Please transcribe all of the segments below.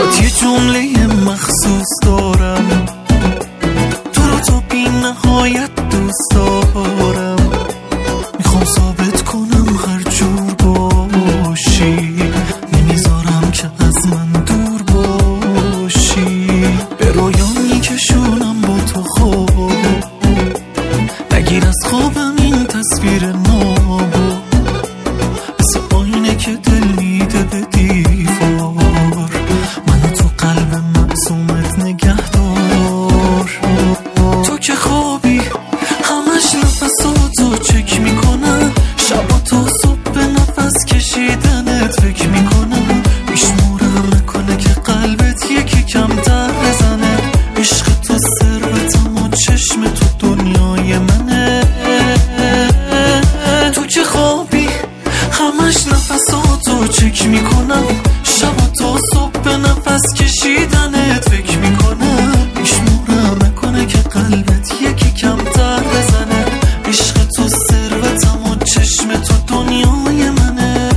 باهات یه جمله مخصوص دارم، تو رو تا بی نهایت دوست دارم. میخوام ثابت کنم هر جور باشی، نمیذارم که از من دور باشی. به رویا میکشونم با تو خواب، نگیر از خوابم این تصویر نابو، مثل آینه که دل میده به دیوار. منو تو قلب معصومت نگه دار. تو که خوابی همش نفساتو چک میکنم، شبا تا صبح به نفس کشیدنت فکر میکنم. میشمورم نکنه که قلبت یکی کمتر بزنه. عشق تو ثروتم و چشم تو دنیای منه. تو که خوابی همش نفساتو چک میکنم، شبا تا صبح به نفس کشیدنت فکر میکنم. میشمورم نکنه که قلبت یکی کمتر بزنه. عشق تو ثروتم و چشم تو دنیای منه.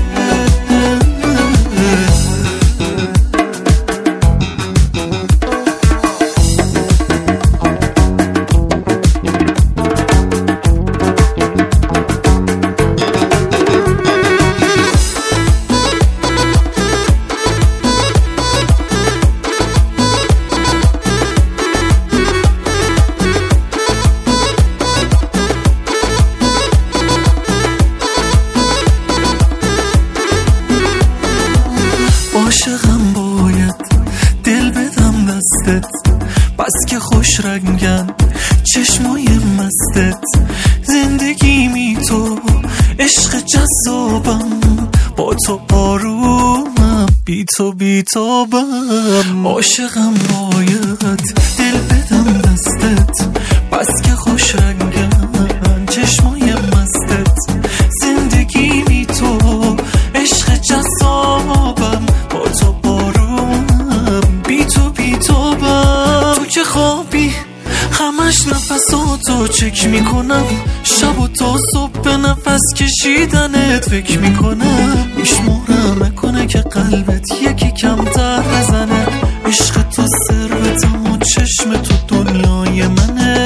عاشقم باید دل بدم دستت، بس که خوش رنگن چشمای مستت. زندگیمی تو عشق جذابم، با تو آرومم بی تو بیتابم. عاشقم باید دل بدم دستت، بس که خوش رنگن چشمای مستت. زندگیمی تو عشق جذابم، با تو آرومم بی تو بیتابم. تو که خوابی همش نفساتو چک میکنم، شب و تا صبح به نفس کشیدنت فکر میکنم. میشمورم نکنه که قلبت یکی کمتر بزنه. عشق تو ثروتم و چشم تو دنیای منه.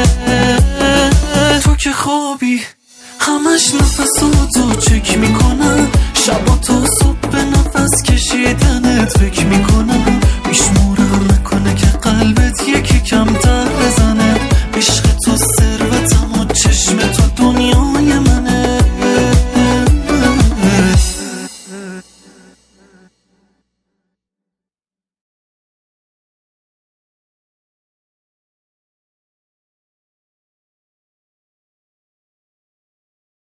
تو که خوابی همش نفساتو چک میکنم،